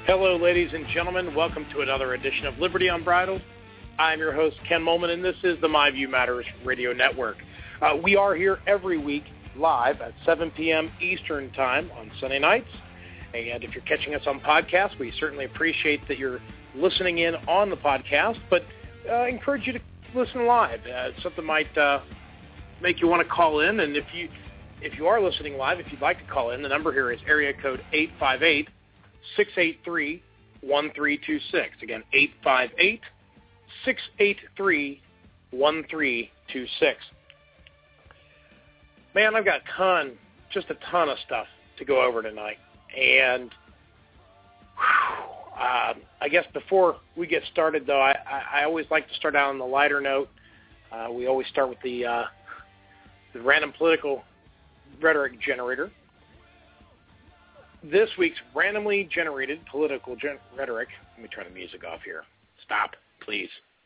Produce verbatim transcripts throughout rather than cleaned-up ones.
Hello, ladies and gentlemen. Welcome to another edition of Liberty Unbridled. I'm your host, Ken Molman, and this is the My View Matters Radio Network. Uh, we are here every week live at seven p.m. Eastern Time on Sunday nights. And if you're catching us on podcast, we certainly appreciate that you're listening in on the podcast, but uh, I encourage you to listen live. Uh, something might uh, make you want to call in, and if you if you are listening live, if you'd like to call in, the number here is area code eight five eight, six eight three, one three two six. Again, eight five eight, six eight three, one three two six. Man, I've got a ton, just a ton of stuff to go over tonight. And whew, uh, I guess before we get started, though, I, I, I always like to start out on the lighter note. Uh, we always start with the, uh, the random political rhetoric generator. This week's randomly generated political gen- rhetoric, let me turn the music off here. Stop, please.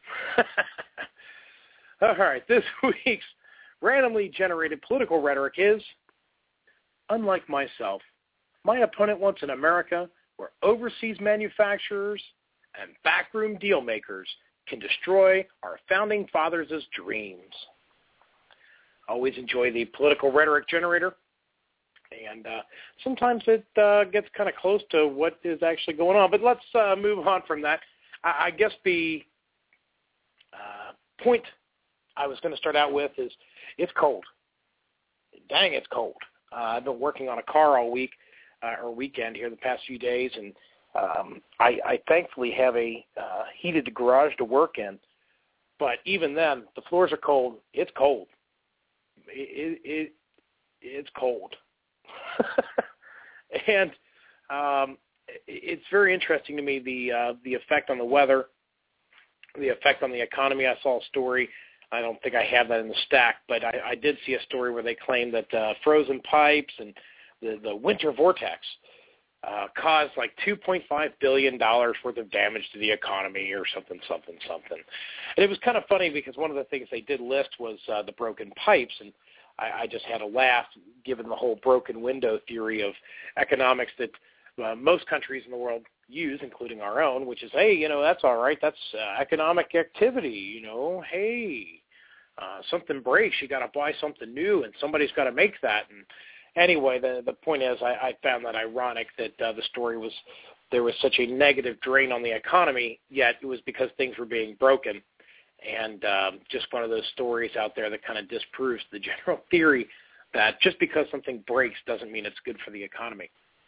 All right, this week's randomly generated political rhetoric is, unlike myself, my opponent wants an America where overseas manufacturers and backroom deal makers can destroy our founding fathers' dreams. Always enjoy the political rhetoric generator. And uh, sometimes it uh, gets kind of close to what is actually going on. But let's uh, move on from that. I, I guess the uh, point I was going to start out with is it's cold. Dang, it's cold. Uh, I've been working on a car all week uh, or weekend here the past few days, and um, I, I thankfully have a uh, heated garage to work in. But even then, the floors are cold. It's cold. It, it, it's cold. and um, it's very interesting to me, the uh, the effect on the weather, the effect on the economy. I saw a story. I don't think I have that in the stack, but I, I did see a story where they claimed that uh, frozen pipes and the, the winter vortex uh, caused like two point five billion dollars worth of damage to the economy or something, something, something. And it was kind of funny because one of the things they did list was uh, the broken pipes, and I, I just had a laugh given the whole broken window theory of economics that uh, most countries in the world use, including our own, which is, hey, you know, that's all right. That's uh, economic activity, you know. Hey, uh, something breaks, you got to buy something new, and somebody's got to make that. And anyway, the the point is I, I found that ironic that uh, the story was there was such a negative drain on the economy, yet it was because things were being broken. And um, just one of those stories out there that kind of disproves the general theory that just because something breaks doesn't mean it's good for the economy.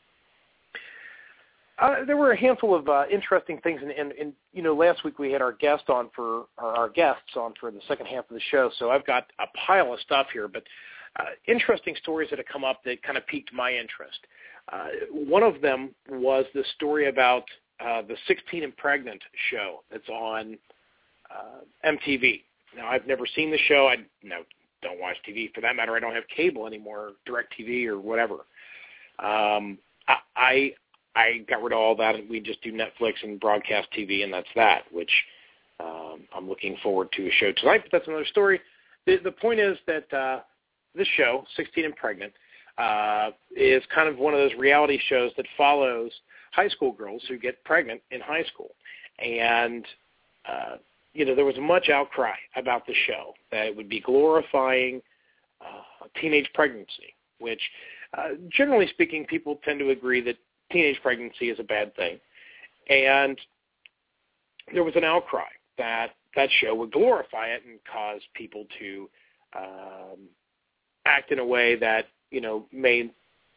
Uh, there were a handful of uh, interesting things, and, and, and you know, last week we had our guest on for or our guests on for the second half of the show, so I've got a pile of stuff here. But uh, interesting stories that have come up that kind of piqued my interest. Uh, one of them was the story about uh, the sixteen and Pregnant show that's on Uh, M T V. Now, I've never seen the show. I you know, don't watch T V. For that matter, I don't have cable anymore, DirecTV or whatever. Um, I, I I got rid of all that, and we just do Netflix and broadcast T V, and that's that, which um, I'm looking forward to a show tonight, but that's another story. The, the point is that uh, this show, sixteen and Pregnant, uh, is kind of one of those reality shows that follows high school girls who get pregnant in high school. And uh, you know, there was much outcry about the show, that it would be glorifying uh, teenage pregnancy, which, uh, generally speaking, people tend to agree that teenage pregnancy is a bad thing. And there was an outcry that that show would glorify it and cause people to um, act in a way that, you know, may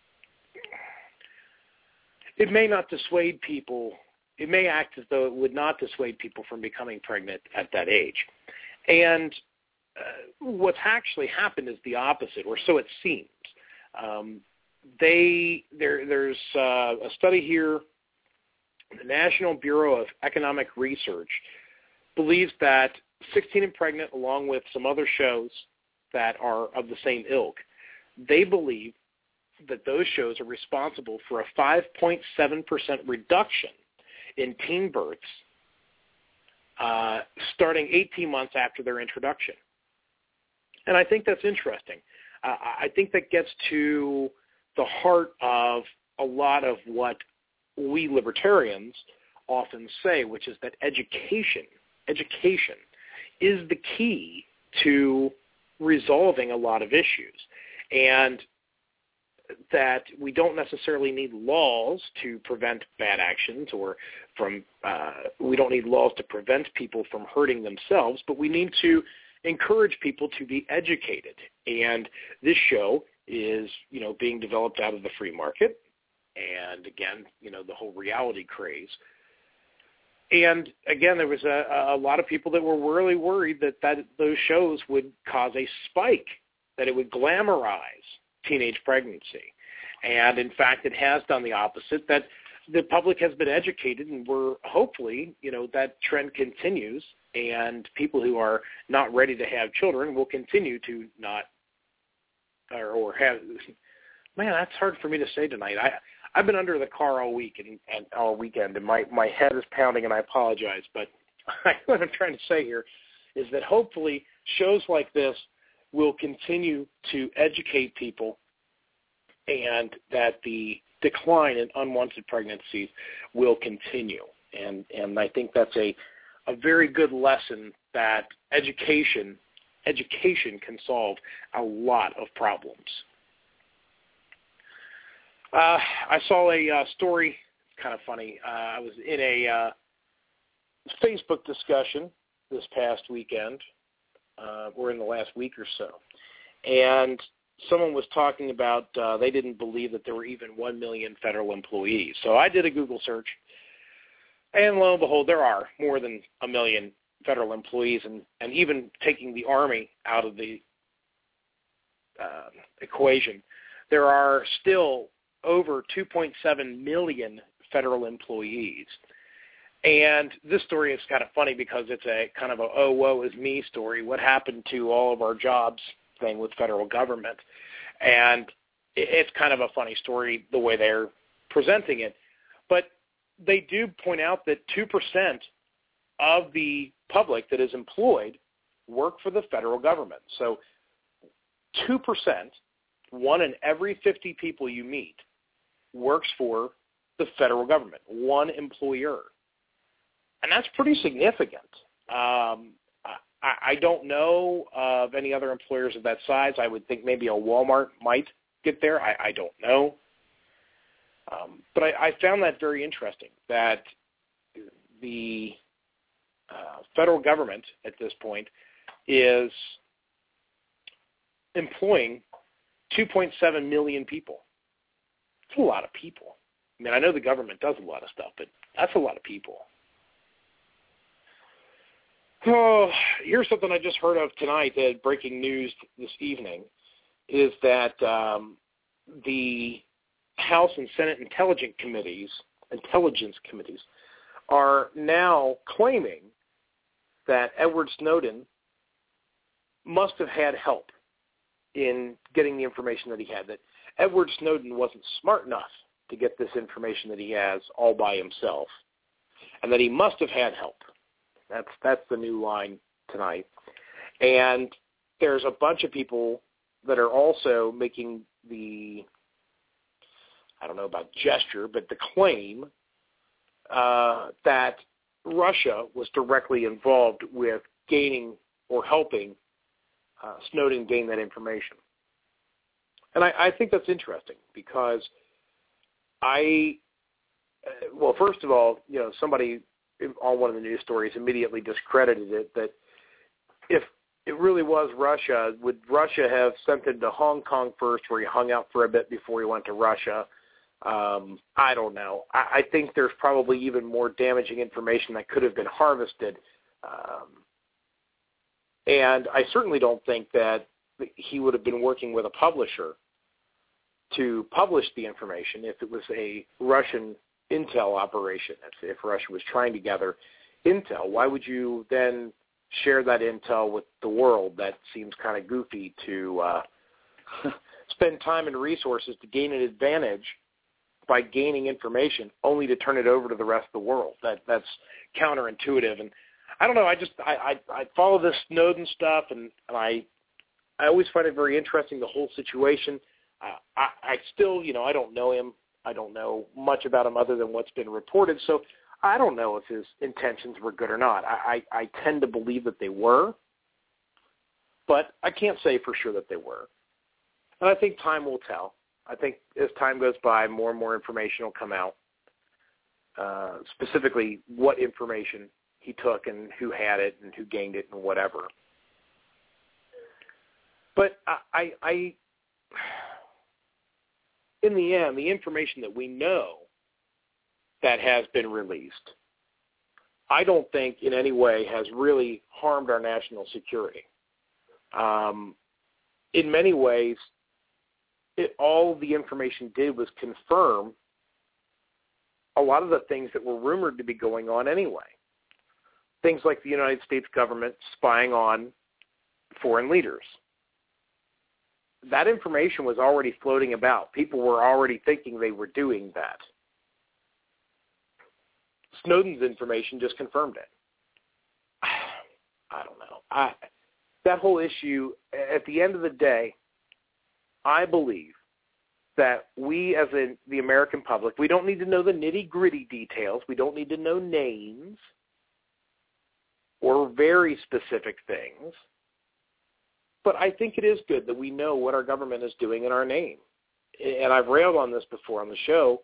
it may not dissuade people. It may act as though it would not dissuade people from becoming pregnant at that age. And uh, what's actually happened is the opposite, or so it seems. Um, they there, There's uh, a study here, the National Bureau of Economic Research believes that sixteen and Pregnant, along with some other shows that are of the same ilk, they believe that those shows are responsible for a five point seven percent reduction in teen births uh, starting eighteen months after their introduction. And I think that's interesting. Uh, I think that gets to the heart of a lot of what we libertarians often say, which is that education, education is the key to resolving a lot of issues, and that we don't necessarily need laws to prevent bad actions or from uh, we don't need laws to prevent people from hurting themselves, but we need to encourage people to be educated. And this show is, you know, being developed out of the free market, and again, you know, the whole reality craze. And again, there was a, a lot of people that were really worried that, that those shows would cause a spike, that it would glamorize teenage pregnancy. And in fact, it has done the opposite, that the public has been educated, and we're hopefully, you know, that trend continues, and people who are not ready to have children will continue to not, or, or have, man, that's hard for me to say tonight. I, I've been under the car all week and, and all weekend, and my, my head is pounding, and I apologize. But what I'm trying to say here is that hopefully shows like this will continue to educate people, and that the decline in unwanted pregnancies will continue. And and I think that's a, a very good lesson that education education can solve a lot of problems. Uh, I saw a uh, story, kind of funny. Uh, I was in a uh, Facebook discussion this past weekend, uh, or in the last week or so, and someone was talking about uh, they didn't believe that there were even one million federal employees. So I did a Google search, and lo and behold, there are more than a million federal employees, and, and even taking the Army out of the uh, equation, there are still over two point seven million federal employees. And this story is kind of funny because it's a kind of a, oh, woe is me story. What happened to all of our jobs thing with federal government? And it's kind of a funny story the way they're presenting it. But they do point out that two percent of the public that is employed work for the federal government. So two percent, one in every fifty people you meet, works for the federal government, one employer. And that's pretty significant. Um, I, I don't know of any other employers of that size. I would think maybe a Walmart might get there. I, I don't know. Um, but I, I found that very interesting, that the uh, federal government at this point is employing two point seven million people. That's a lot of people. I mean, I know the government does a lot of stuff, but that's a lot of people. Oh, here's something I just heard of tonight, uh, breaking news this evening, is that um, the House and Senate Intelligence Committees, intelligence committees are now claiming that Edward Snowden must have had help in getting the information that he had, that Edward Snowden wasn't smart enough to get this information that he has all by himself, and that he must have had help. That's that's the new line tonight. And there's a bunch of people that are also making the, I don't know about gesture, but the claim uh, that Russia was directly involved with gaining or helping uh, Snowden gain that information. And I, I think that's interesting because I, uh, well, first of all, you know, somebody on one of the news stories immediately discredited it, that if it really was Russia, would Russia have sent him to Hong Kong first, where he hung out for a bit before he went to Russia? Um, I don't know. I, I think there's probably even more damaging information that could have been harvested. Um, and I certainly don't think that he would have been working with a publisher to publish the information if it was a Russian intel operation. If, if Russia was trying to gather intel, why would you then share that intel with the world? That seems kind of goofy to uh, spend time and resources to gain an advantage by gaining information only to turn it over to the rest of the world. That that's counterintuitive. And I don't know, I just I, I, I follow this Snowden stuff, and, and I I always find it very interesting, the whole situation. Uh, I, I still, you know, I don't know him. I don't know much about him other than what's been reported, so I don't know if his intentions were good or not. I, I, I tend to believe that they were, but I can't say for sure that they were. And I think time will tell. I think as time goes by, more and more information will come out, uh, specifically what information he took and who had it and who gained it and whatever. But I, I, I in the end, the information that we know that has been released, I don't think in any way has really harmed our national security. Um, in many ways, it, all the information did was confirm a lot of the things that were rumored to be going on anyway. Things like the United States government spying on foreign leaders. That information was already floating about. People were already thinking they were doing that. Snowden's information just confirmed it. I don't know. I, that whole issue, at the end of the day, I believe that we as a, the American public, we don't need to know the nitty-gritty details. We don't need to know names or very specific things. But I think it is good that we know what our government is doing in our name. And I've railed on this before on the show.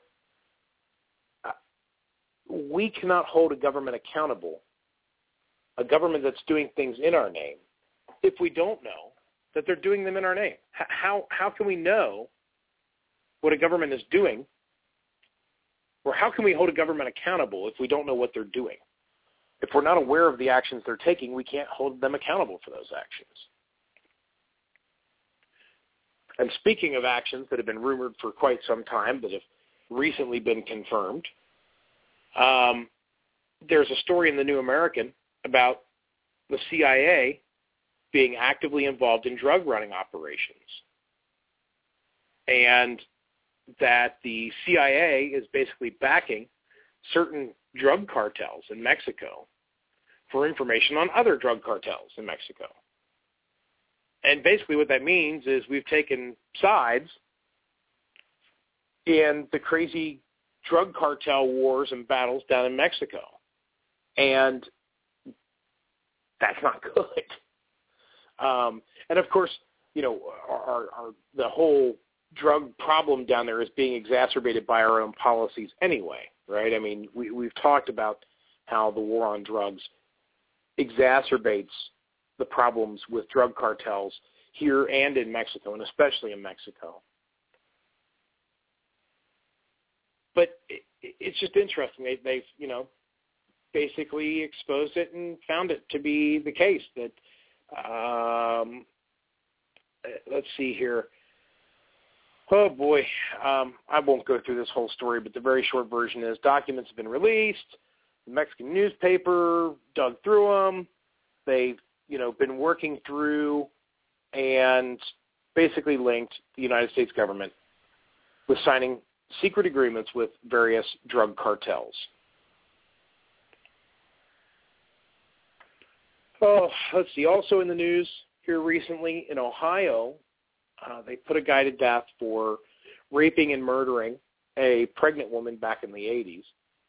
We cannot hold a government accountable, a government that's doing things in our name, if we don't know that they're doing them in our name. How, how can we know what a government is doing, or how can we hold a government accountable if we don't know what they're doing? If we're not aware of the actions they're taking, we can't hold them accountable for those actions. And speaking of actions that have been rumored for quite some time that have recently been confirmed, um, there's a story in the New American about the C I A being actively involved in drug running operations, and that the C I A is basically backing certain drug cartels in Mexico for information on other drug cartels in Mexico. And basically what that means is we've taken sides in the crazy drug cartel wars and battles down in Mexico. And that's not good. Um, and, of course, you know, our, our, the whole drug problem down there is being exacerbated by our own policies anyway, right? I mean, we, we've talked about how the war on drugs exacerbates the problems with drug cartels here and in Mexico, and especially in Mexico. But it, it's just interesting. They, they've, you know, basically exposed it and found it to be the case that, um, let's see here. Oh, boy. Um, I won't go through this whole story, but the very short version is documents have been released. The Mexican newspaper dug through them. They've, you know, been working through and basically linked the United States government with signing secret agreements with various drug cartels. Oh, let's see. Also in the news here recently in Ohio, uh, they put a guy to death for raping and murdering a pregnant woman back in the eighties.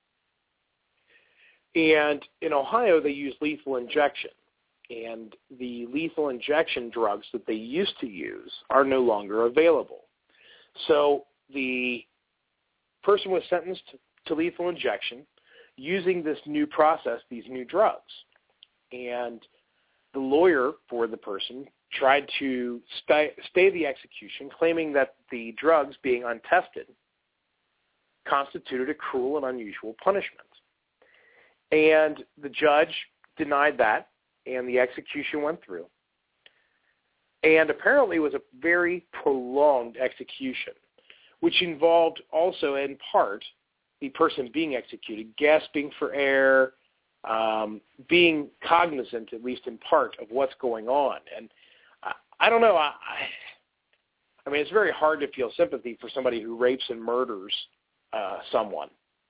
And in Ohio, they use lethal injection. And the lethal injection drugs that they used to use are no longer available. So the person was sentenced to lethal injection using this new process, these new drugs. And the lawyer for the person tried to stay, stay the execution, claiming that the drugs being untested constituted a cruel and unusual punishment. And the judge denied that, and the execution went through. And apparently it was a very prolonged execution, which involved also in part the person being executed gasping for air, um, being cognizant, at least in part, of what's going on. And I, I don't know. I, I mean, it's very hard to feel sympathy for somebody who rapes and murders uh, someone.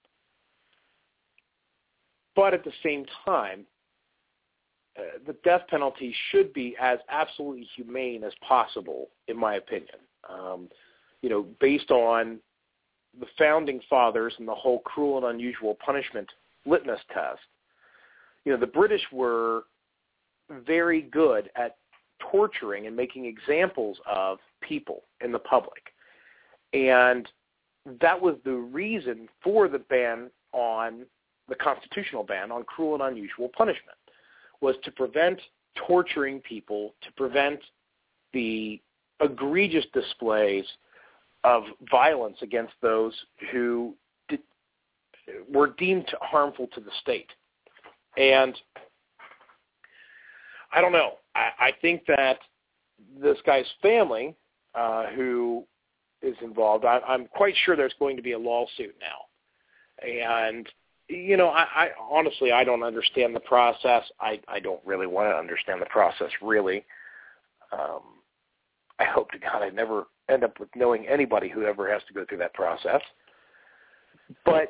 But at the same time, uh, the death penalty should be as absolutely humane as possible, in my opinion. Um, you know, based on the Founding Fathers and the whole cruel and unusual punishment litmus test, you know, the British were very good at torturing and making examples of people in the public. And that was the reason for the ban on, the constitutional ban on cruel and unusual punishment, was to prevent torturing people, to prevent the egregious displays of violence against those who did, were deemed harmful to the state. And I don't know. I, I think that this guy's family, uh, who is involved, I, I'm quite sure there's going to be a lawsuit now. And, you know, I, I honestly, I don't understand the process. I, I don't really want to understand the process, really. Um, I hope to God I never end up with knowing anybody who ever has to go through that process. But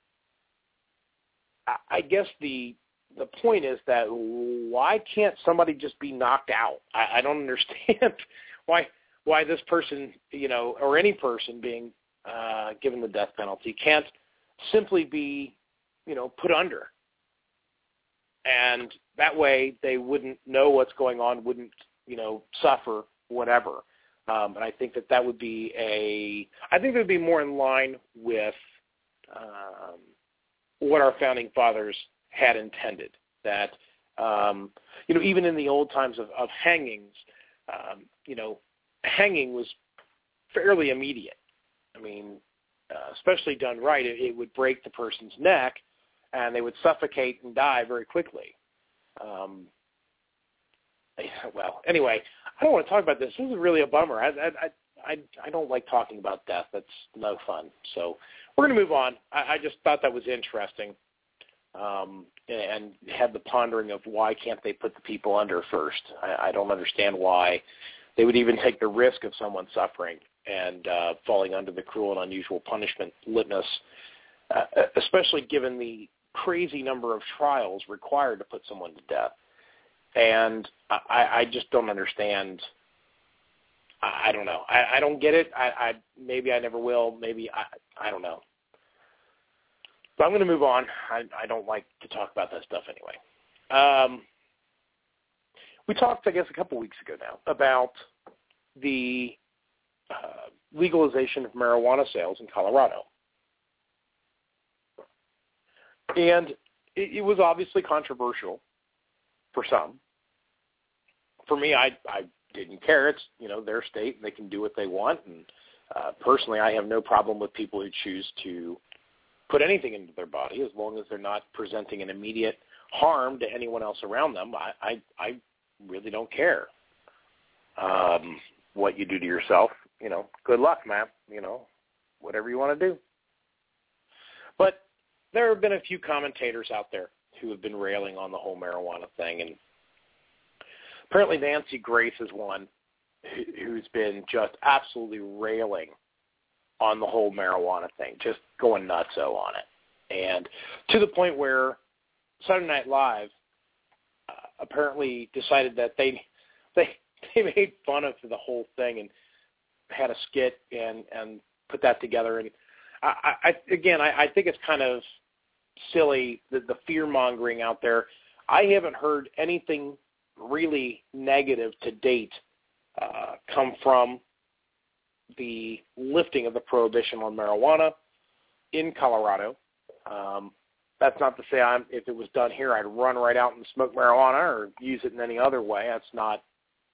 I, I guess the the point is that why can't somebody just be knocked out? I, I don't understand why why this person, you know, or any person being uh, given the death penalty can't simply be, you know, put under. And that way they wouldn't know what's going on, wouldn't, you know, suffer, whatever. Um, and I think that that would be a, I think it would be more in line with um, what our founding fathers had intended. That, um, you know, even in the old times of, of hangings, um, you know, hanging was fairly immediate. I mean, uh, especially done right, it, it would break the person's neck, and they would suffocate and die very quickly. Um, well, anyway, I don't want to talk about this. This is really a bummer. I, I, I, I don't like talking about death. That's no fun. So we're going to move on. I, I just thought that was interesting, um, and had the pondering of why can't they put the people under first. I, I don't understand why they would even take the risk of someone suffering and uh, falling under the cruel and unusual punishment litmus, uh, especially given the crazy number of trials required to put someone to death. And I, I just don't understand. I, I don't know. I, I don't get it. I, I maybe I never will. Maybe I I don't know. But I'm going to move on. I, I don't like to talk about that stuff anyway. Um, we talked, I guess, a couple weeks ago now about the uh, legalization of marijuana sales in Colorado. And it, it was obviously controversial for some. For me, I I didn't care. It's, you know, their state, and they can do what they want. And uh, personally, I have no problem with people who choose to put anything into their body as long as they're not presenting an immediate harm to anyone else around them. I I, I really don't care um, what you do to yourself. You know, good luck, man. You know, whatever you want to do. But there have been a few commentators out there who have been railing on the whole marijuana thing, and apparently Nancy Grace is one who's been just absolutely railing on the whole marijuana thing, just going nutso on it, and to the point where Saturday Night Live uh, apparently decided that they they they made fun of the whole thing and had a skit and and put that together. And I, I again, I, I think it's kind of silly, the, the fear-mongering out there. I haven't heard anything really negative to date uh, come from the lifting of the prohibition on marijuana in Colorado. Um, that's not to say I'm, if it was done here, I'd run right out and smoke marijuana or use it in any other way. That's not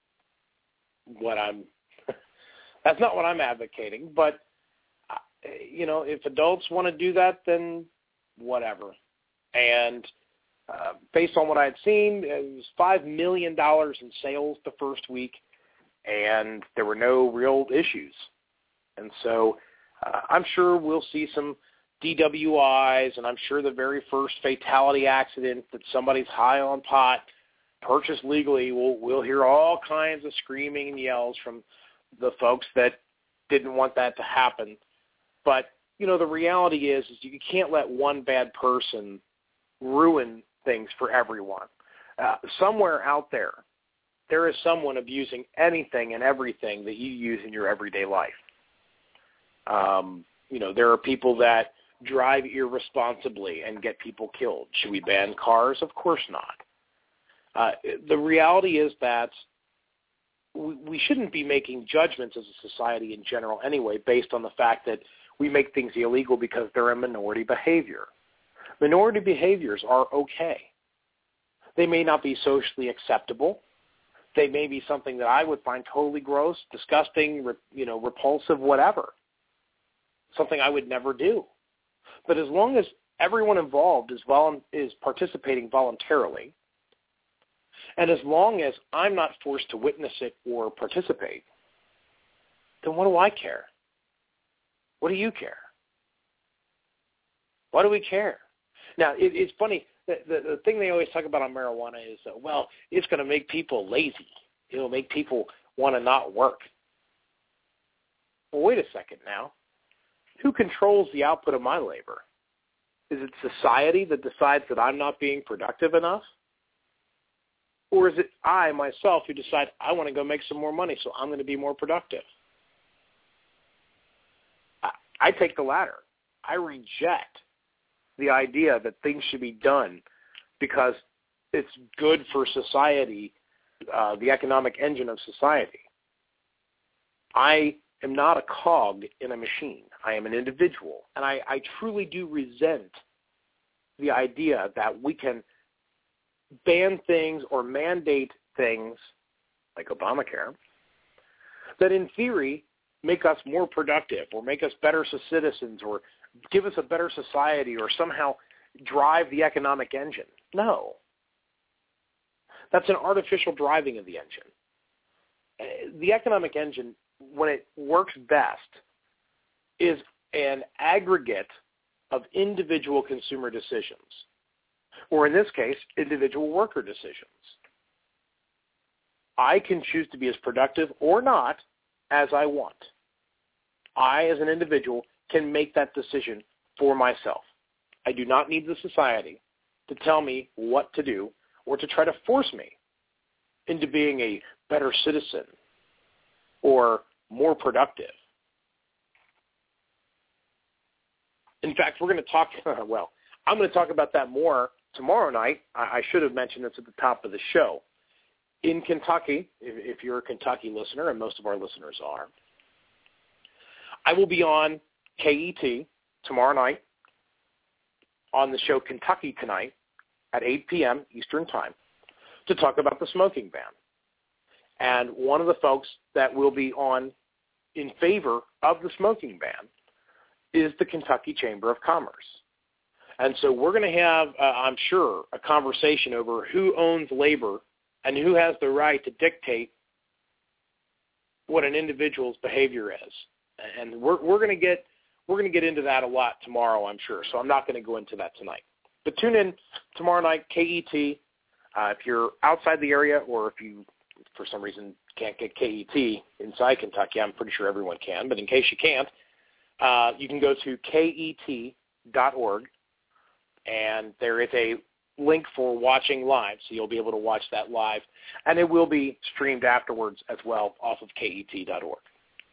what I'm that's not what I'm advocating. But, uh, you know, if adults want to do that, then whatever. And uh, based on what I had seen, it was five million dollars in sales the first week, and there were no real issues. And so uh, I'm sure we'll see some D W Is, and I'm sure the very first fatality accident that somebody's high on pot, purchased legally, we'll, we'll hear all kinds of screaming and yells from the folks that didn't want that to happen. But you know, the reality is, is you can't let one bad person ruin things for everyone. Uh, somewhere out there, there is someone abusing anything and everything that you use in your everyday life. Um, You know, there are people that drive irresponsibly and get people killed. Should we ban cars? Of course not. Uh, the reality is that we, we shouldn't be making judgments as a society in general anyway based on the fact that we make things illegal because they're a minority behavior. Minority behaviors are okay. They may not be socially acceptable. They may be something that I would find totally gross, disgusting, you know, repulsive, whatever. Something I would never do. But as long as everyone involved is volu- is participating voluntarily, and as long as I'm not forced to witness it or participate, then what do I care? What do you care? Why do we care? Now, it, it's funny. The, the, the thing they always talk about on marijuana is, uh, well, it's going to make people lazy. It'll make people want to not work. Well, wait a second now. Who controls the output of my labor? Is it society that decides that I'm not being productive enough? Or is it I, myself, who decide I want to go make some more money, so I'm going to be more productive? I, I take the latter. I reject the idea that things should be done because it's good for society, uh, the economic engine of society. I am not a cog in a machine. I am an individual. And I, I truly do resent the idea that we can ban things or mandate things like Obamacare that in theory make us more productive or make us better citizens or give us a better society or somehow drive the economic engine. No. That's an artificial driving of the engine. The economic engine, when it works best, is an aggregate of individual consumer decisions, or in this case, individual worker decisions. I can choose to be as productive or not as I want. I, as an individual, can make that decision for myself. I do not need the society to tell me what to do or to try to force me into being a better citizen or more productive. In fact, we're going to talk, well, I'm going to talk about that more tomorrow night. I should have mentioned this at the top of the show. In Kentucky, if you're a Kentucky listener, and most of our listeners are, I will be on K E T tomorrow night on the show Kentucky Tonight at eight p.m. Eastern Time to talk about the smoking ban. And one of the folks that will be on in favor of the smoking ban is the Kentucky Chamber of Commerce. And so we're going to have, uh, I'm sure, a conversation over who owns labor and who has the right to dictate what an individual's behavior is. And we're, we're going to get we're going to get into that a lot tomorrow, I'm sure. So I'm not going to go into that tonight. But tune in tomorrow night, K E T. Uh, if you're outside the area, or if you, for some reason, can't get K E T inside Kentucky, I'm pretty sure everyone can. But in case you can't, uh, you can go to K E T dot org, and there is a link for watching live, so you'll be able to watch that live. And it will be streamed afterwards as well off of K E T dot org.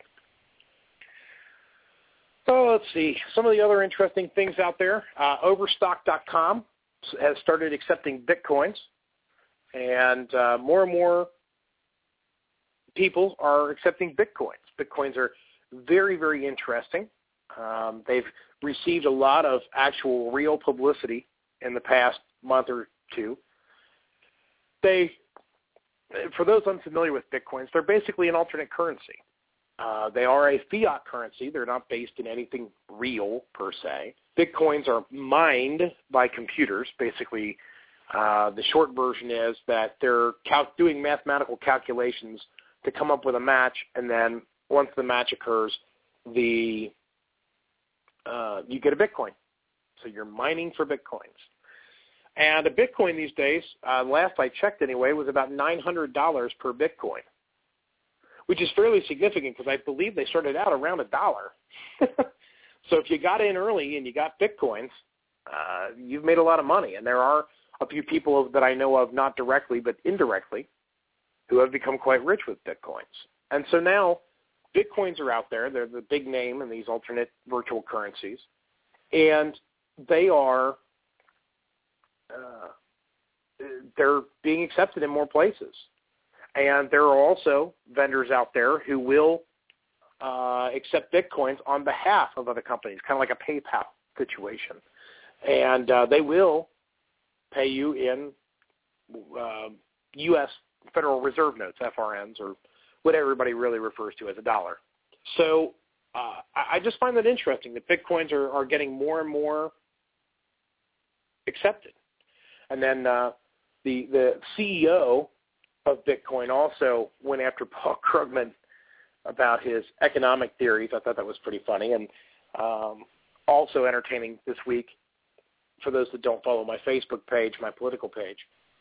So let's see, some of the other interesting things out there. Uh, Overstock dot com has started accepting Bitcoins, and uh, more and more people are accepting Bitcoins. Bitcoins are very, very interesting. Um, they've received a lot of actual real publicity in the past month or two. They, for those unfamiliar with Bitcoins, they're basically an alternate currency. Uh, they are a fiat currency. They're not based in anything real, per se. Bitcoins are mined by computers. Basically, uh, the short version is that they're cal- doing mathematical calculations to come up with a match, and then once the match occurs, the uh, you get a Bitcoin. So you're mining for Bitcoins. And a Bitcoin these days, uh, last I checked anyway, was about nine hundred dollars per Bitcoin, which is fairly significant because I believe they started out around a dollar. So if you got in early and you got Bitcoins, uh, you've made a lot of money. And there are a few people that I know of, not directly but indirectly, who have become quite rich with Bitcoins. And so now Bitcoins are out there. They're the big name in these alternate virtual currencies. And they are uh, they're being accepted in more places. And there are also vendors out there who will uh, accept Bitcoins on behalf of other companies, kind of like a PayPal situation. And uh, they will pay you in uh, U S Federal Reserve notes, F R Ns, or what everybody really refers to as a dollar. So uh, I just find that interesting that Bitcoins are, are getting more and more accepted. And then uh, the the C E O of Bitcoin also went after Paul Krugman about his economic theories. I thought that was pretty funny. And um, also entertaining this week, for those that don't follow my Facebook page, my political page,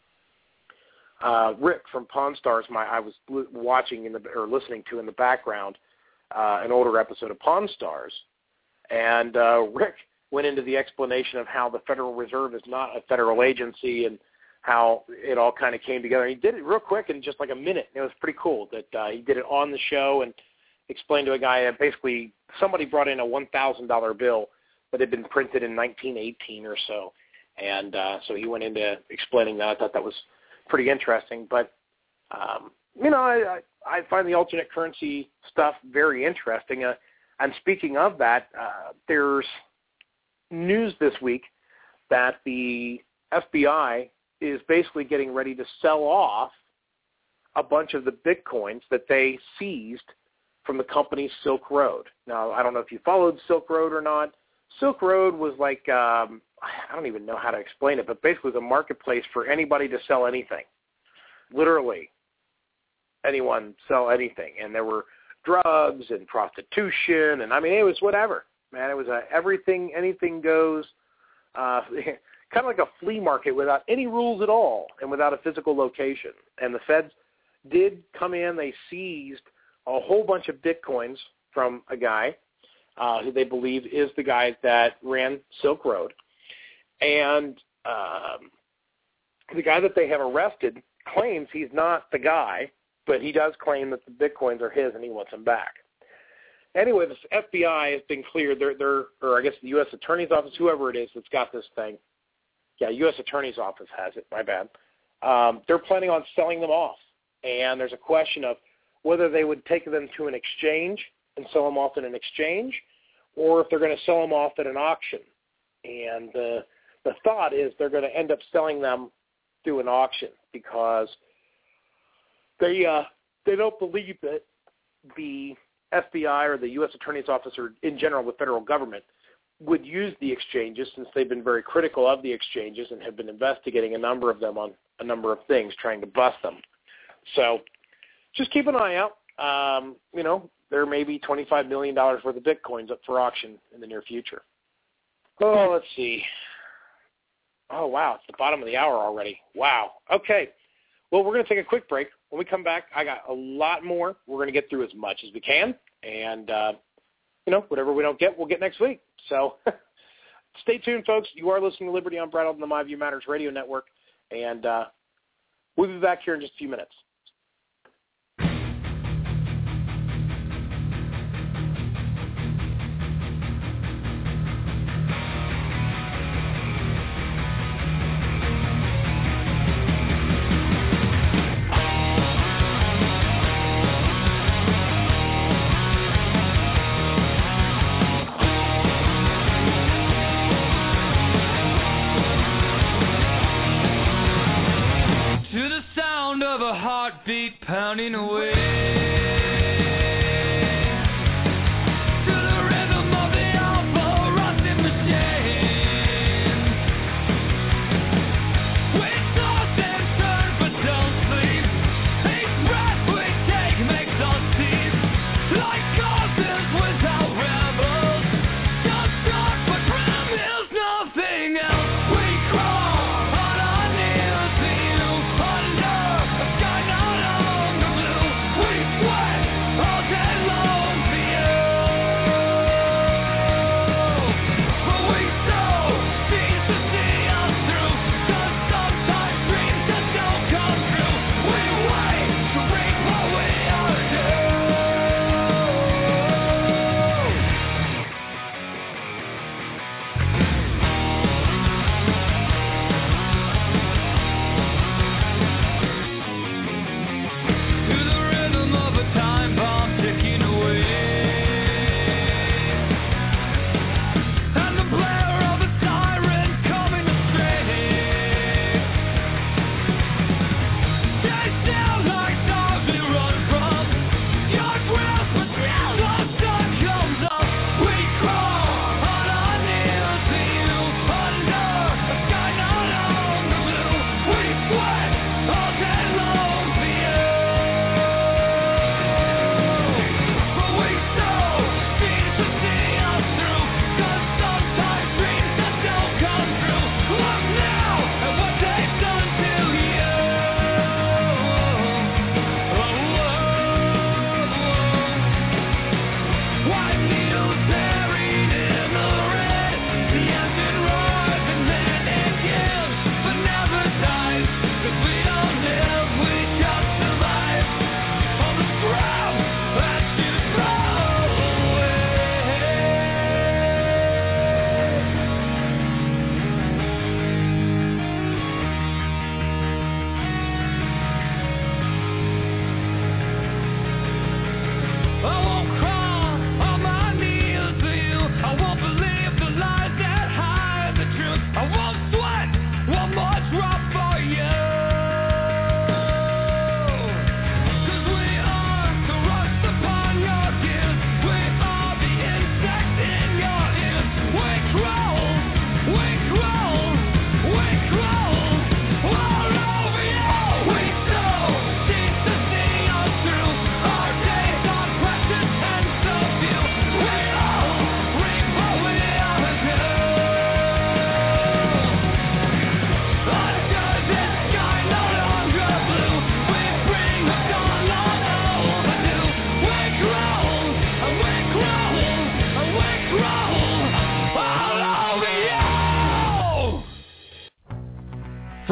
uh, Rick from Pawn Stars, my, I was watching in the, or listening to in the background uh, an older episode of Pawn Stars, and uh, Rick went into the explanation of how the Federal Reserve is not a federal agency and how it all kind of came together. He did it real quick in just like a minute. It was pretty cool that uh, he did it on the show and explained to a guy that basically somebody brought in a one thousand dollar bill that had been printed in nineteen eighteen or so. And uh, so he went into explaining that. I thought that was pretty interesting. But, um, you know, I, I find the alternate currency stuff very interesting. Uh, and speaking of that, uh, there's news this week that the F B I is basically getting ready to sell off a bunch of the Bitcoins that they seized from the company Silk Road. Now, I don't know if you followed Silk Road or not. Silk Road was like, um, I don't even know how to explain it, but basically it was a marketplace for anybody to sell anything. Literally, anyone sell anything. And there were drugs and prostitution, and I mean, it was whatever. Man, it was a everything, anything goes, uh, kind of like a flea market without any rules at all and without a physical location. And the feds did come in. They seized a whole bunch of Bitcoins from a guy uh, who they believe is the guy that ran Silk Road. And um, the guy that they have arrested claims he's not the guy, but he does claim that the Bitcoins are his and he wants them back. Anyway, the F B I has been cleared. They're, they're, or I guess the U S Attorney's Office, whoever it is that's got this thing. Yeah, U S Attorney's Office has it. My bad. Um, they're planning on selling them off. And there's a question of whether they would take them to an exchange and sell them off in an exchange, or if they're going to sell them off at an auction. And the the thought is they're going to end up selling them through an auction because they uh, they don't believe that the F B I or the U S Attorney's Office or in general the federal government would use the exchanges, since they've been very critical of the exchanges and have been investigating a number of them on a number of things, trying to bust them. So just keep an eye out. Um, you know, there may be twenty-five million dollars worth of Bitcoins up for auction in the near future. Oh, let's see. Oh, wow, it's the bottom of the hour already. Wow. Okay. Well, we're going to take a quick break. When we come back, I got a lot more. We're going to get through as much as we can. And, uh, you know, whatever we don't get, we'll get next week. So stay tuned, folks. You are listening to Liberty Unbridled on the My View Matters Radio Network. And uh, we'll be back here in just a few minutes. Heartbeat pounding away.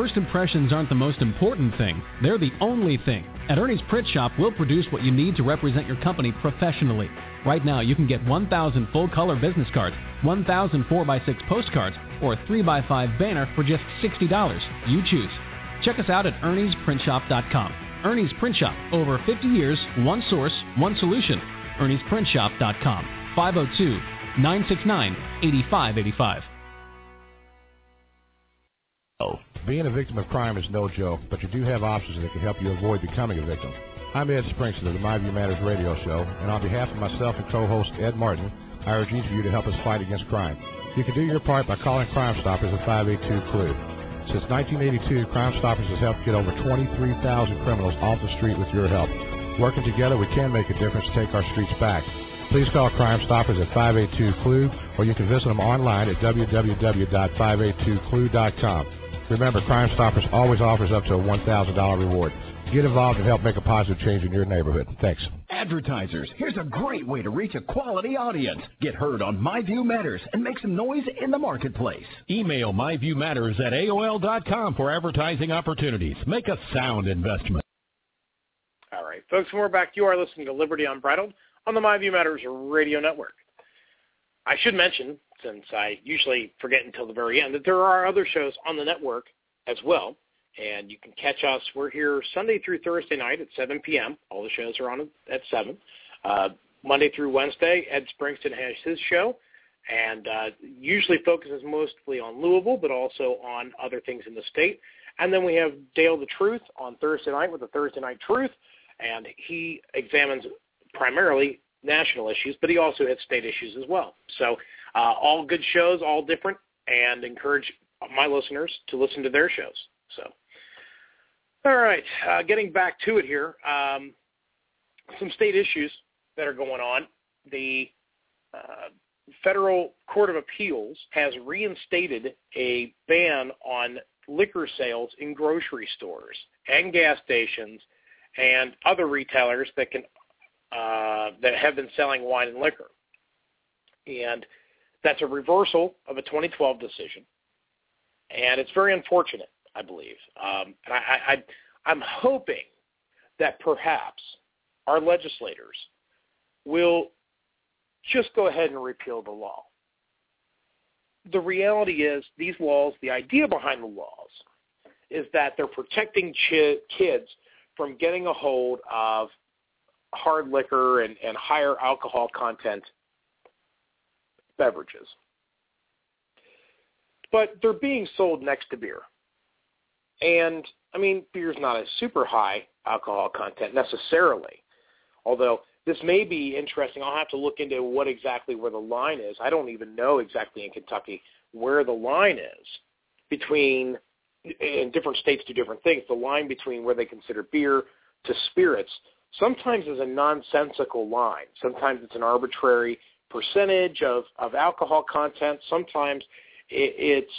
First impressions aren't the most important thing. They're the only thing. At Ernie's Print Shop, we'll produce what you need to represent your company professionally. Right now, you can get one thousand full-color business cards, one thousand four by six postcards, or a three by five banner for just sixty dollars. You choose. Check us out at ernies print shop dot com. Ernie's Print Shop. Over fifty years, one source, one solution. ernies print shop dot com. five oh two, nine six nine, eight five eight five. Being a victim of crime is no joke, but you do have options that can help you avoid becoming a victim. I'm Ed Springston of the My View Matters radio show, and on behalf of myself and co-host Ed Martin, I urge each of you to help us fight against crime. You can do your part by calling Crime Stoppers at five eight two, C L U E. Since nineteen eighty-two, Crime Stoppers has helped get over twenty-three thousand criminals off the street with your help. Working together, we can make a difference to take our streets back. Please call Crime Stoppers at five eight two, C L U E, or you can visit them online at w w w dot five eight two C L U E dot com. Remember, Crime Stoppers always offers up to a one thousand dollars reward. Get involved and help make a positive change in your neighborhood. Thanks. Advertisers, here's a great way to reach a quality audience. Get heard on My View Matters and make some noise in the marketplace. Email myviewmatters at A O L dot com for advertising opportunities. Make a sound investment. All right, folks, when we're back, you are listening to Liberty Unbridled on the My View Matters radio network. I should mention, since I usually forget until the very end, that there are other shows on the network as well, and you can catch us. We're here Sunday through Thursday night at seven p.m. All the shows are on at seven. Uh, Monday through Wednesday, Ed Springston has his show, and uh, usually focuses mostly on Louisville, but also on other things in the state. And then we have Dale the Truth on Thursday night with the Thursday Night Truth, and he examines primarily national issues, but he also hits state issues as well. So uh, all good shows, all different, and encourage my listeners to listen to their shows. So, all right, uh, getting back to it here, um, some state issues that are going on. The uh, Federal Court of Appeals has reinstated a ban on liquor sales in grocery stores and gas stations and other retailers that can Uh, that have been selling wine and liquor. And that's a reversal of a twenty twelve decision. And it's very unfortunate, I believe. Um, and I, I, I'm hoping that perhaps our legislators will just go ahead and repeal the law. The reality is these laws, the idea behind the laws, is that they're protecting ch- kids from getting a hold of hard liquor and, and higher alcohol content beverages. But they're being sold next to beer. And, I mean, beer's not a super high alcohol content necessarily, although this may be interesting. I'll have to look into what exactly where the line is. I don't even know exactly in Kentucky where the line is between, in different states do different things, the line between where they consider beer to spirits sometimes is a nonsensical line. Sometimes it's an arbitrary percentage of, of alcohol content. Sometimes it, it's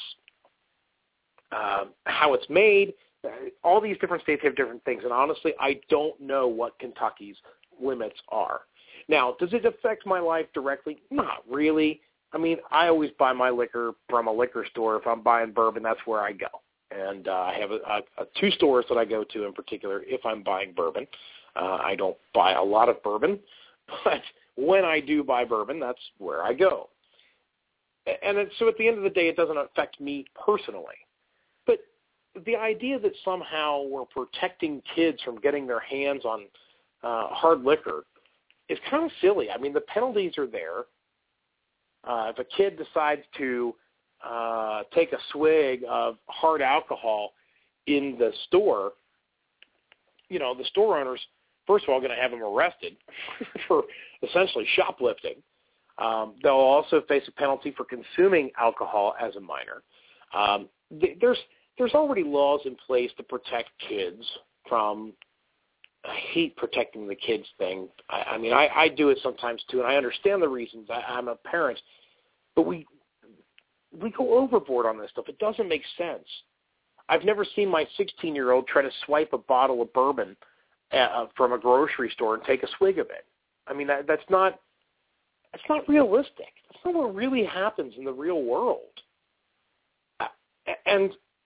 uh, how it's made. All these different states have different things, and honestly, I don't know what Kentucky's limits are. Now, does it affect my life directly? Not really. I mean, I always buy my liquor from a liquor store. If I'm buying bourbon, that's where I go. And uh, I have a, a, a two stores that I go to in particular if I'm buying bourbon. Uh, I don't buy a lot of bourbon, but when I do buy bourbon, that's where I go. And it, so at the end of the day, it doesn't affect me personally. But the idea that somehow we're protecting kids from getting their hands on uh, hard liquor is kind of silly. I mean, the penalties are there. Uh, if a kid decides to uh, take a swig of hard alcohol in the store, you know, the store owners, first of all, going to have them arrested for essentially shoplifting. Um, they'll also face a penalty for consuming alcohol as a minor. Um, th- there's there's already laws in place to protect kids from. I hate protecting the kids thing. I, I mean, I, I do it sometimes too, and I understand the reasons. I, I'm a parent, but we we go overboard on this stuff. It doesn't make sense. I've never seen my sixteen-year-old try to swipe a bottle of bourbon uh, from a grocery store and take a swig of it. I mean, that, that's not that's not realistic. That's not what really happens in the real world. Uh, and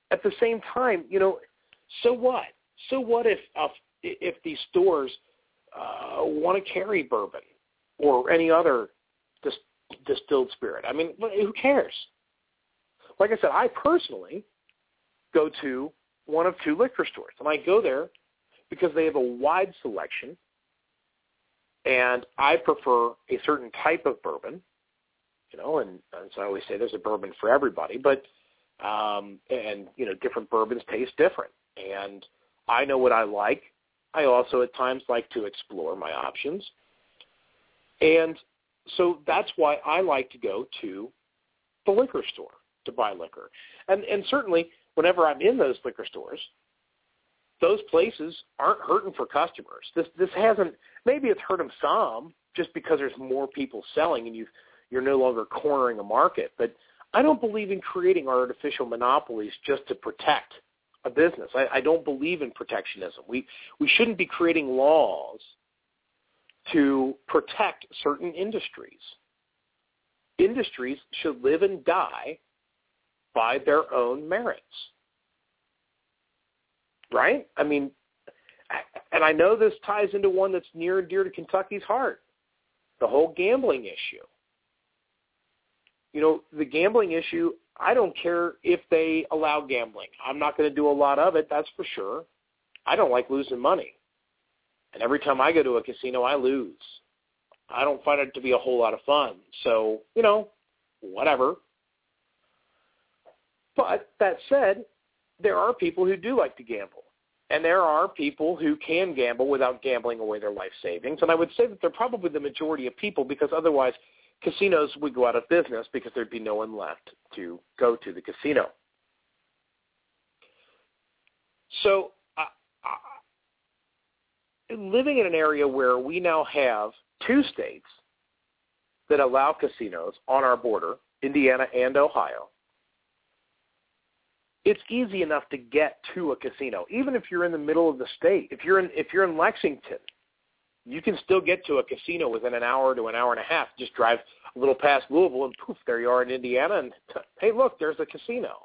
at the same time, you know, so what? So what if uh, if these stores uh, want to carry bourbon or any other dis- distilled spirit? I mean, who cares? Like I said, I personally go to one of two liquor stores, and I go there because they have a wide selection, and I prefer a certain type of bourbon, you know, and as I always say, there's a bourbon for everybody, but, um, and, you know, different bourbons taste different, and I know what I like. I also at times like to explore my options, and so that's why I like to go to the liquor store to buy liquor. And and certainly whenever I'm in those liquor stores, those places aren't hurting for customers. This this hasn't, maybe it's hurt them some just because there's more people selling and you you're no longer cornering a market. But I don't believe in creating artificial monopolies just to protect a business. I, I don't believe in protectionism. We we shouldn't be creating laws to protect certain industries. Industries should live and die by their own merits, right? I mean, and I know this ties into one that's near and dear to Kentucky's heart, the whole gambling issue. You know, the gambling issue, I don't care if they allow gambling. I'm not going to do a lot of it, that's for sure. I don't like losing money. And every time I go to a casino, I lose. I don't find it to be a whole lot of fun. So, you know, whatever. But that said, there are people who do like to gamble. And there are people who can gamble without gambling away their life savings. And I would say that they're probably the majority of people, because otherwise casinos would go out of business because there'd be no one left to go to the casino. So uh, uh, living in an area where we now have two states that allow casinos on our border, Indiana and Ohio, it's easy enough to get to a casino, even if you're in the middle of the state. If you're in if you're in Lexington, you can still get to a casino within an hour to an hour and a half. Just drive a little past Louisville, and poof, there you are in Indiana, and hey, look, there's a casino.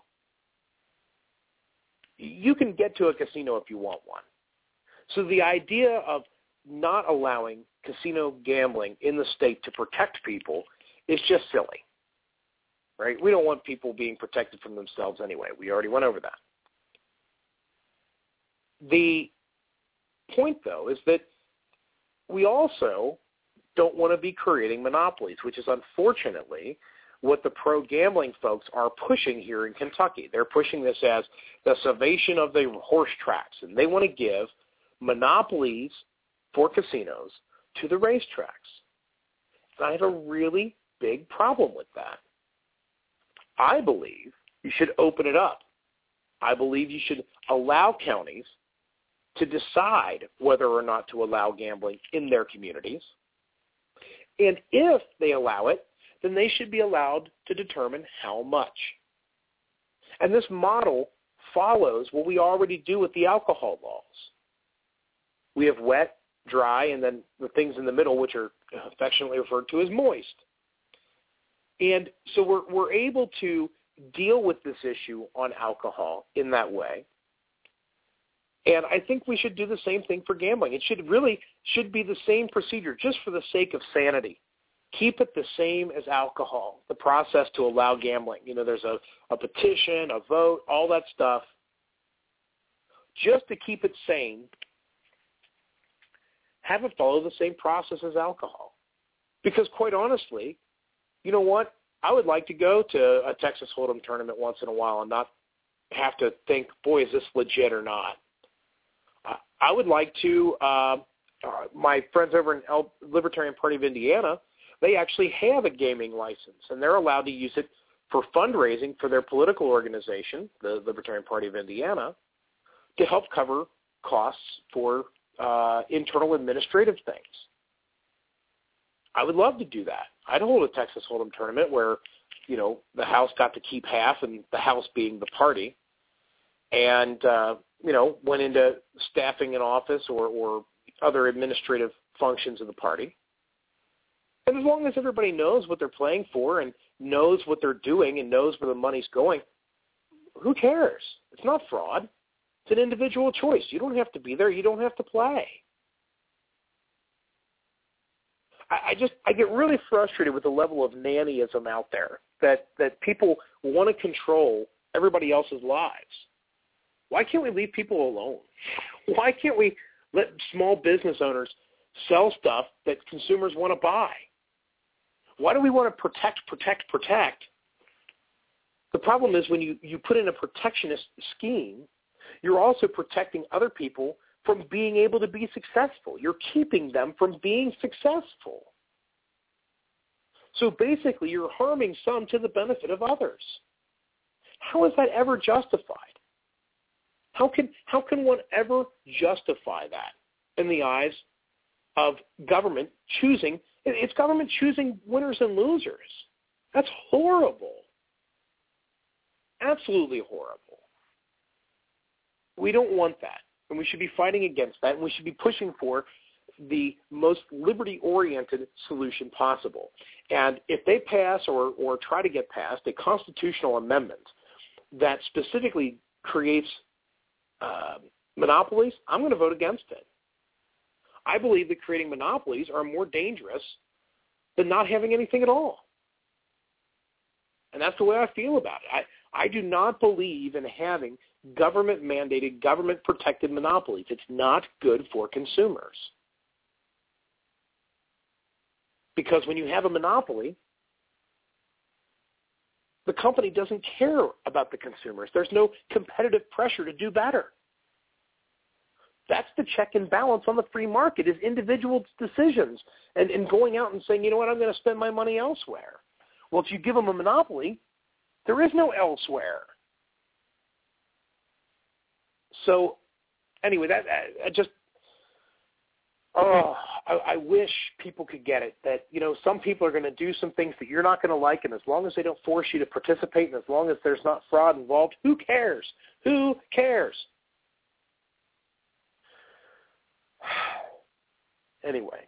You can get to a casino if you want one. So the idea of not allowing casino gambling in the state to protect people is just silly. Right? We don't want people being protected from themselves anyway. We already went over that. The point, though, is that we also don't want to be creating monopolies, which is unfortunately what the pro-gambling folks are pushing here in Kentucky. They're pushing this as the salvation of the horse tracks, and they want to give monopolies for casinos to the racetracks. And I have a really big problem with that. I believe you should open it up. I believe you should allow counties to decide whether or not to allow gambling in their communities. And if they allow it, then they should be allowed to determine how much. And this model follows what we already do with the alcohol laws. We have wet, dry, and then the things in the middle, which are affectionately referred to as moist. And so we're we're able to deal with this issue on alcohol in that way. And I think we should do the same thing for gambling. It should really should be the same procedure, just for the sake of sanity. Keep it the same as alcohol, the process to allow gambling. You know, there's a, a petition, a vote, all that stuff. Just to keep it sane, have it follow the same process as alcohol. Because quite honestly, you know what? I would like to go to a Texas Hold'em tournament once in a while and not have to think, boy, is this legit or not. Uh, I would like to, uh, uh, my friends over in El Libertarian Party of Indiana, they actually have a gaming license, and they're allowed to use it for fundraising for their political organization, the Libertarian Party of Indiana, to help cover costs for uh, internal administrative things. I would love to do that. I'd hold a Texas Hold'em tournament where, you know, the House got to keep half, and the House being the party, and, uh, you know, went into staffing an office or, or other administrative functions of the party. And as long as everybody knows what they're playing for and knows what they're doing and knows where the money's going, who cares? It's not fraud. It's an individual choice. You don't have to be there. You don't have to play. I, I just I get really frustrated with the level of nannyism out there, that, that people want to control everybody else's lives. Why can't we leave people alone? Why can't we let small business owners sell stuff that consumers want to buy? Why do we want to protect, protect, protect? The problem is when you, you put in a protectionist scheme, you're also protecting other people from being able to be successful. You're keeping them from being successful. So basically, you're harming some to the benefit of others. How is that ever justified? How can how can one ever justify that in the eyes of government choosing? It's government choosing winners and losers. That's horrible. Absolutely horrible. We don't want that, and we should be fighting against that, and we should be pushing for the most liberty-oriented solution possible. And if they pass or, or try to get passed a constitutional amendment that specifically creates uh, monopolies, I'm going to vote against it. I believe that creating monopolies are more dangerous than not having anything at all. And that's the way I feel about it. I, I do not believe in having government-mandated, government-protected monopolies. It's not good for consumers. Because when you have a monopoly, the company doesn't care about the consumers. There's no competitive pressure to do better. That's the check and balance on the free market, is individual decisions and, and going out and saying, you know what, I'm going to spend my money elsewhere. Well, if you give them a monopoly, there is no elsewhere. So anyway, that I just, oh, I, I wish people could get it, that, you know, some people are going to do some things that you're not going to like, and as long as they don't force you to participate and as long as there's not fraud involved, who cares? Who cares? Anyway,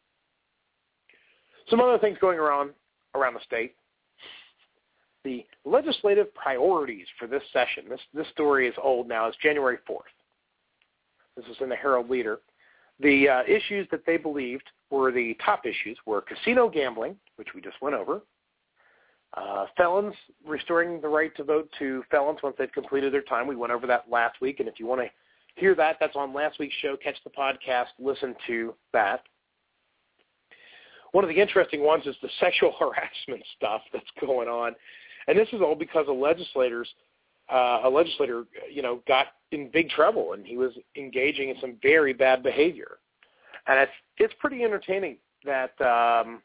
some other things going around around the state. The legislative priorities for this session. This this story is old now. It's January fourth. This is in the Herald Leader. The uh, issues that they believed were the top issues were casino gambling, which we just went over, uh, felons, restoring the right to vote to felons once they've completed their time. We went over that last week, and if you want to hear that, that's on last week's show. Catch the podcast, listen to that. One of the interesting ones is the sexual harassment stuff that's going on. And this is all because a legislators, uh, a legislator, you know, got in big trouble, and he was engaging in some very bad behavior. And it's it's pretty entertaining that um,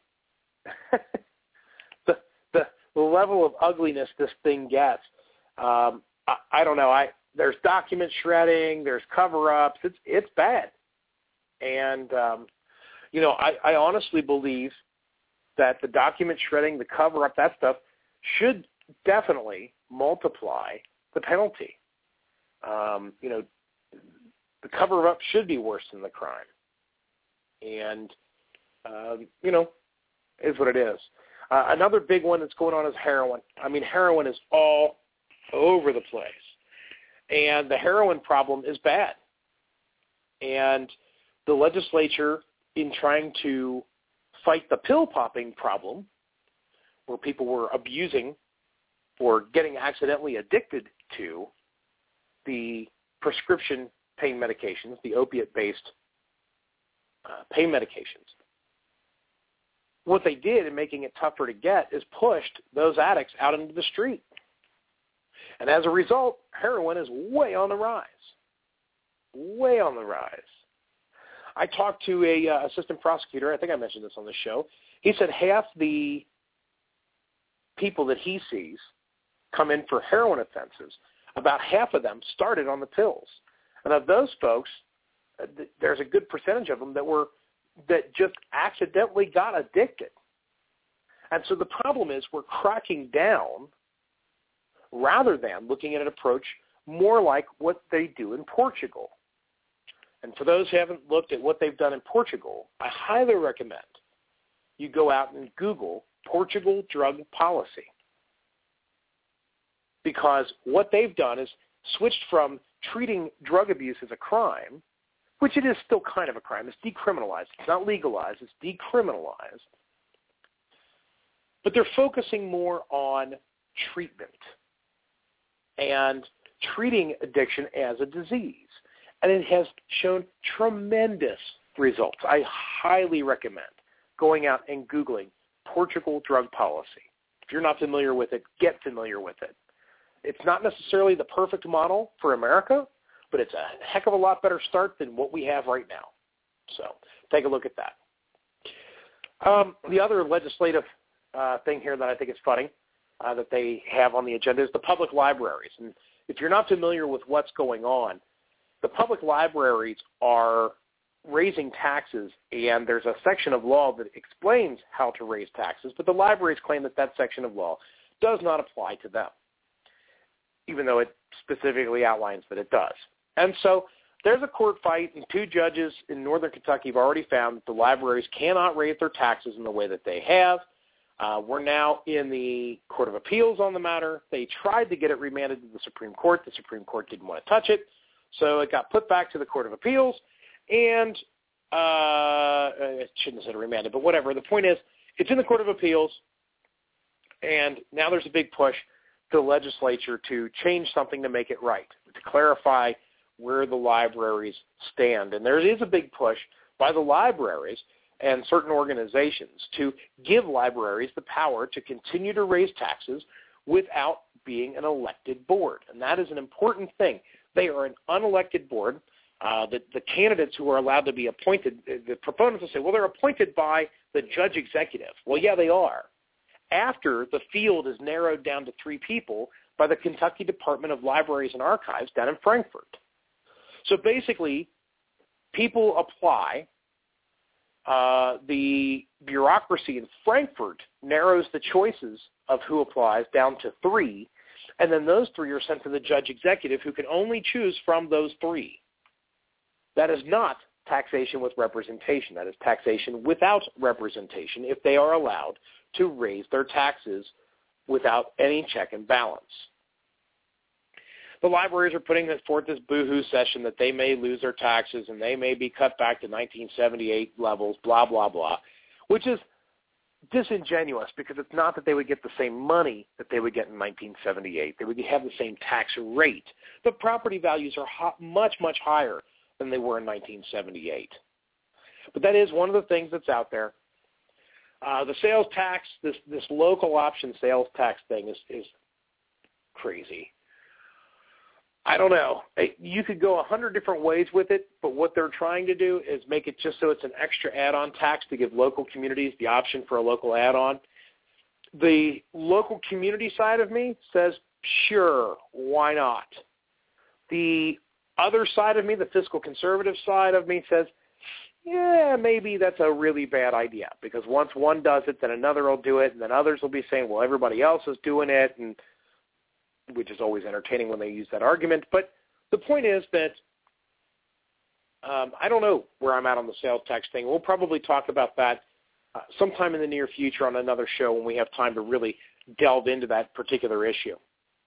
the, the the level of ugliness this thing gets. Um, I, I don't know. I there's document shredding, there's cover-ups. It's it's bad, and um, you know, I, I honestly believe that the document shredding, the cover-up, that stuff should definitely multiply the penalty. Um, you know, the cover-up should be worse than the crime. And, um, you know, is what it is. Uh, another big one that's going on is heroin. I mean, heroin is all over the place. And the heroin problem is bad. And the legislature, in trying to fight the pill-popping problem, where people were abusing or getting accidentally addicted to the prescription pain medications, the opiate-based uh, pain medications, what they did in making it tougher to get is pushed those addicts out into the street. And as a result, heroin is way on the rise, way on the rise. I talked to a uh, assistant prosecutor. I think I mentioned this on the show. He said half the people that he sees come in for heroin offenses, about half of them started on the pills. And of those folks, uh, th- there's a good percentage of them that were that just accidentally got addicted. And so the problem is we're cracking down rather than looking at an approach more like what they do in Portugal. And for those who haven't looked at what they've done in Portugal, I highly recommend you go out and Google Portugal drug policy. because what they've done is switched from treating drug abuse as a crime, which it is still kind of a crime. It's decriminalized. It's not legalized. It's decriminalized. But they're focusing more on treatment and treating addiction as a disease. And it has shown tremendous results. I highly recommend going out and Googling Portugal drug policy. If you're not familiar with it, get familiar with it. It's not necessarily the perfect model for America, but it's a heck of a lot better start than what we have right now. So take a look at that. Um, the other legislative uh, thing here that I think is funny uh, that they have on the agenda is the public libraries. And if you're not familiar with what's going on, the public libraries are raising taxes, and there's a section of law that explains how to raise taxes, but the libraries claim that that section of law does not apply to them, even though it specifically outlines that it does. And so there's a court fight, and two judges in northern Kentucky have already found that the libraries cannot raise their taxes in the way that they have. Uh, we're now in the Court of Appeals on the matter. They tried to get it remanded to the Supreme Court. The Supreme Court didn't want to touch it, so it got put back to the Court of Appeals, and uh, I shouldn't have said remanded, but whatever. The point is, it's in the Court of Appeals, and now there's a big push to the legislature to change something to make it right, to clarify where the libraries stand. And there is a big push by the libraries and certain organizations to give libraries the power to continue to raise taxes without being an elected board. And that is an important thing. They are an unelected board. Uh, the, the candidates who are allowed to be appointed, the proponents will say, well, they're appointed by the judge executive. Well, yeah, they are. After the field is narrowed down to three people by the Kentucky Department of Libraries and Archives down in Frankfort. So basically, people apply. Uh, the bureaucracy in Frankfort narrows the choices of who applies down to three, and then those three are sent to the judge executive who can only choose from those three. That is not taxation with representation. That is taxation without representation if they are allowed to raise their taxes without any check and balance. The libraries are putting forth this boohoo session that they may lose their taxes and they may be cut back to nineteen seventy-eight levels, blah, blah, blah, which is disingenuous because it's not that they would get the same money that they would get in nineteen seventy-eight. They would have the same tax rate. But property values are ho- much, much higher than they were in nineteen seventy-eight. But that is one of the things that's out there. Uh, the sales tax, this, this local option sales tax thing is, is crazy. I don't know. You could go a hundred different ways with it, but what they're trying to do is make it just so it's an extra add-on tax to give local communities the option for a local add-on. The local community side of me says, sure, why not? The other side of me, the fiscal conservative side of me says, yeah, maybe that's a really bad idea because once one does it, then another will do it, and then others will be saying, well, everybody else is doing it, and which is always entertaining when they use that argument. But the point is that um, I don't know where I'm at on the sales tax thing. We'll probably talk about that uh, sometime in the near future on another show when we have time to really delve into that particular issue.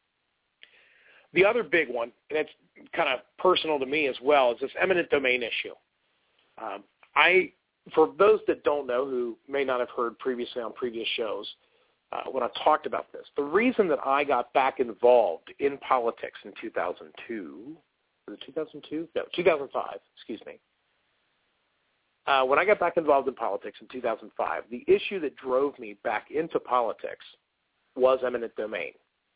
The other big one, and it's kind of personal to me as well, is this eminent domain issue. Um, I, for those that don't know who may not have heard previously on previous shows, Uh, when I talked about this, the reason that I got back involved in politics in two thousand two, was it two thousand two? No, two thousand five, excuse me. Uh, when I got back involved in politics in two thousand five, the issue that drove me back into politics was eminent domain.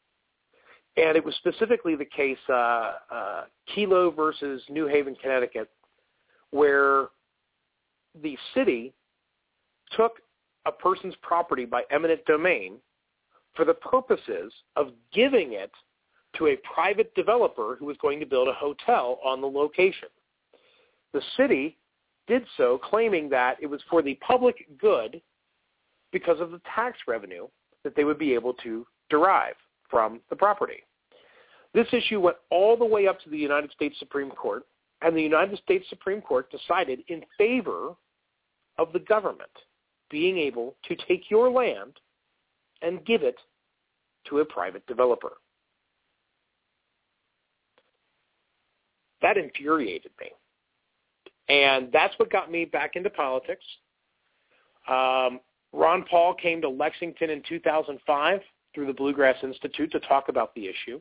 And it was specifically the case, uh, uh, Kelo versus New Haven, Connecticut, where the city took a person's property by eminent domain for the purposes of giving it to a private developer who was going to build a hotel on the location. The city did so claiming that it was for the public good because of the tax revenue that they would be able to derive from the property. This issue went all the way up to the United States Supreme Court, and the United States Supreme Court decided in favor of the government being able to take your land and give it to a private developer. That infuriated me. And that's what got me back into politics. Um, Ron Paul came to Lexington in two thousand five through the Bluegrass Institute to talk about the issue.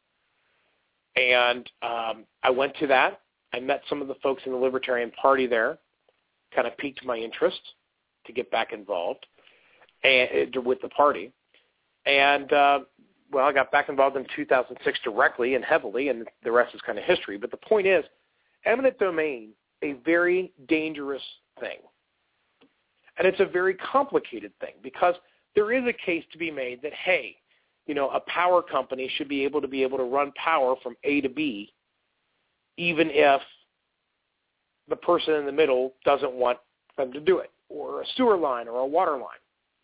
And um, I went to that. I met some of the folks in the Libertarian Party there, kind of piqued my interest to get back involved and, with the party. And, uh, well, I got back involved in two thousand six directly and heavily, and the rest is kind of history. But the point is, eminent domain, a very dangerous thing. And it's a very complicated thing because there is a case to be made that, hey, you know, a power company should be able to be able to run power from A to B, even if the person in the middle doesn't want them to do it, or a sewer line or a water line,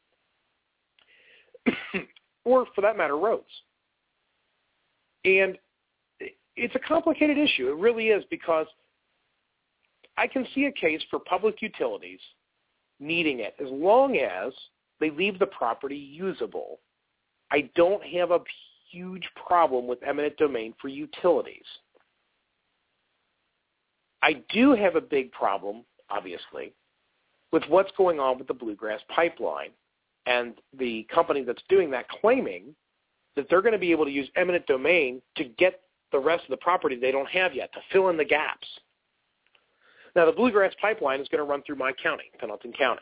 or for that matter, roads. And it's a complicated issue. It really is, because I can see a case for public utilities needing it as long as they leave the property usable. I don't have a huge problem with eminent domain for utilities. I do have a big problem, obviously, with what's going on with the Bluegrass Pipeline and the company that's doing that claiming that they're going to be able to use eminent domain to get the rest of the property they don't have yet, to fill in the gaps. Now, the Bluegrass Pipeline is going to run through my county, Pendleton County.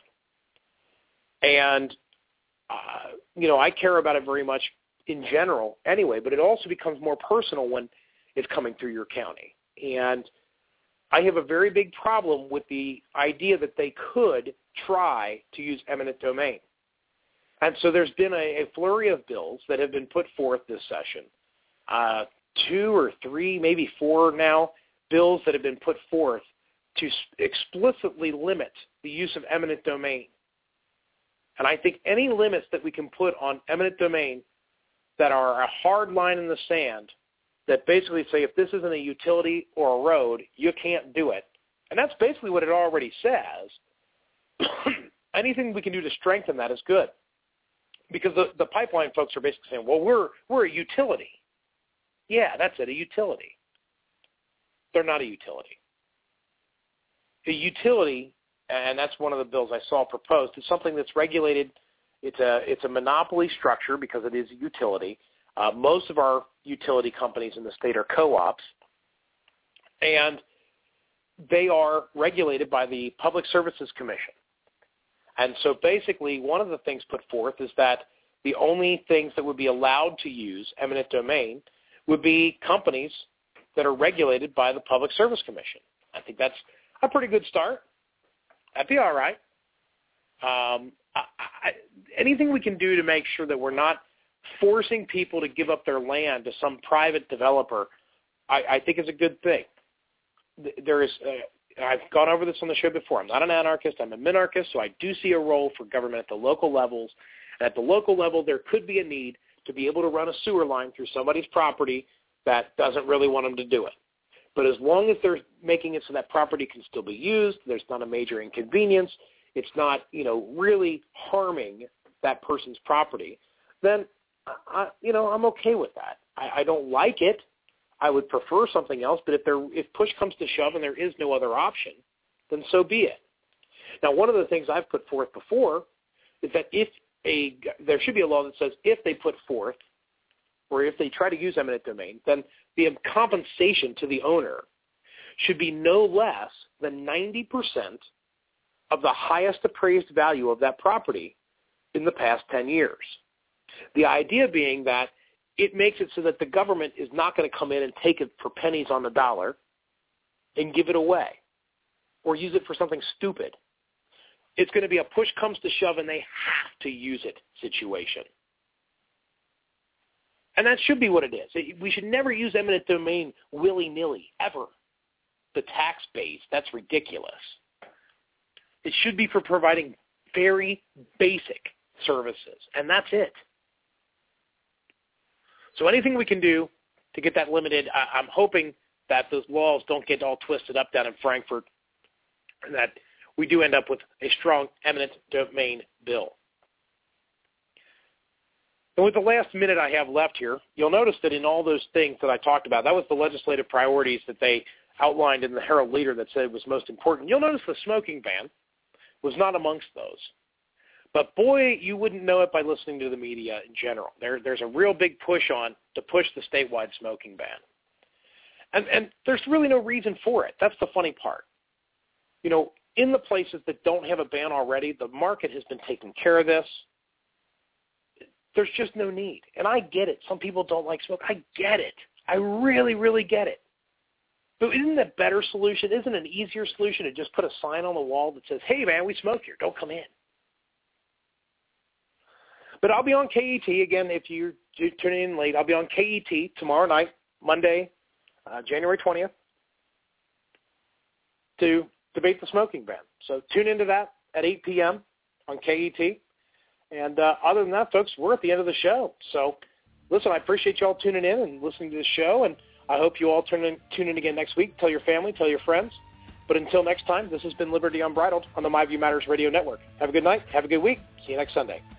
And, uh, you know, I care about it very much in general anyway, but it also becomes more personal when it's coming through your county. And I have a very big problem with the idea that they could try to use eminent domain. And so there's been a, a flurry of bills that have been put forth this session, uh, two or three, maybe four now, bills that have been put forth to explicitly limit the use of eminent domain. And I think any limits that we can put on eminent domain that are a hard line in the sand that basically say if this isn't a utility or a road, you can't do it. And that's basically what it already says. Anything we can do to strengthen that is good. Because the, the pipeline folks are basically saying, well, we're we're a utility. Yeah, that's it, a utility. They're not a utility. A utility, and that's one of the bills I saw proposed, is something that's regulated. It's a it's a monopoly structure because it is a utility. Uh, most of our utility companies in the state are co-ops, and they are regulated by the Public Services Commission. And so basically one of the things put forth is that the only things that would be allowed to use eminent domain would be companies that are regulated by the Public Service Commission. I think that's a pretty good start. That'd be all right. Um, I, I, anything we can do to make sure that we're not forcing people to give up their land to some private developer, I, I think is a good thing. There is, uh, I've gone over this on the show before. I'm not an anarchist. I'm a minarchist, so I do see a role for government at the local levels. And at the local level, there could be a need to be able to run a sewer line through somebody's property that doesn't really want them to do it. But as long as they're making it so that property can still be used, there's not a major inconvenience, it's not, you know, really harming that person's property, then, I, you know, I'm okay with that. I, I don't like it. I would prefer something else, but if there, if push comes to shove and there is no other option, then so be it. Now, one of the things I've put forth before is that if a, there should be a law that says if they put forth or if they try to use eminent domain, then the compensation to the owner should be no less than ninety percent of the highest appraised value of that property in the past ten years. The idea being that it makes it so that the government is not going to come in and take it for pennies on the dollar and give it away or use it for something stupid. It's going to be a push comes to shove and they have to use it situation. And that should be what it is. We should never use eminent domain willy-nilly, ever. The tax base, that's ridiculous. It should be for providing very basic services, and that's it. So anything we can do to get that limited, I, I'm hoping that those laws don't get all twisted up down in Frankfurt and that we do end up with a strong eminent domain bill. And with the last minute I have left here, you'll notice that in all those things that I talked about, that was the legislative priorities that they outlined in the Herald Leader that said it was most important. You'll notice the smoking ban was not amongst those. But, boy, you wouldn't know it by listening to the media in general. There, there's a real big push on to push the statewide smoking ban. And, and there's really no reason for it. That's the funny part. You know, in the places that don't have a ban already, the market has been taking care of this. There's just no need. And I get it. Some people don't like smoke. I get it. I really, really get it. But isn't that a better solution? Isn't it an easier solution to just put a sign on the wall that says, hey, man, we smoke here. Don't come in. But I'll be on K E T again. If you're tuning in late, I'll be on K E T tomorrow night, Monday, uh, January twentieth, to debate the smoking ban. So tune into that at eight p.m. on K E T. And uh, other than that, folks, we're at the end of the show. So listen, I appreciate you all tuning in and listening to the show, and I hope you all tune in, tune in again next week. Tell your family, tell your friends. But until next time, this has been Liberty Unbridled on the My View Matters Radio Network. Have a good night. Have a good week. See you next Sunday.